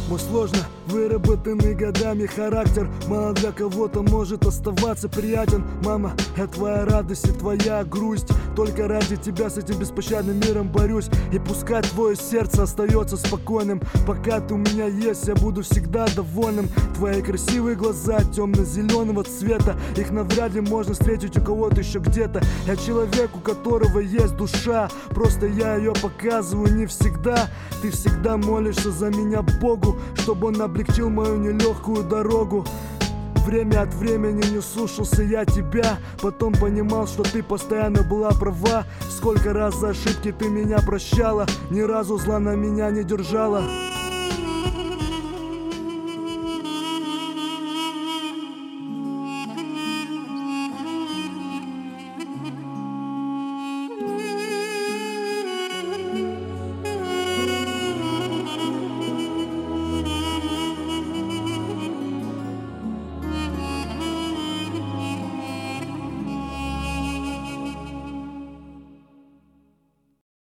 Мой сложно выработанный годами характер мало для кого-то может оставаться приятен. Мама, я твоя радость и твоя грусть. Только ради тебя с этим беспощадным миром борюсь. И пускай твое сердце остается спокойным. Пока ты у меня есть, я буду всегда довольным. Твои красивые глаза темно-зеленого цвета, их навряд ли можно встретить у кого-то еще где-то. Я человек, у которого есть душа, просто я ее показываю не всегда. Ты всегда молишься за меня Богу, чтобы он облегчил мою нелегкую дорогу. Время от времени не слушался я тебя, потом понимал, что ты постоянно была права. Сколько раз за ошибки ты меня прощала, ни разу зла на меня не держала.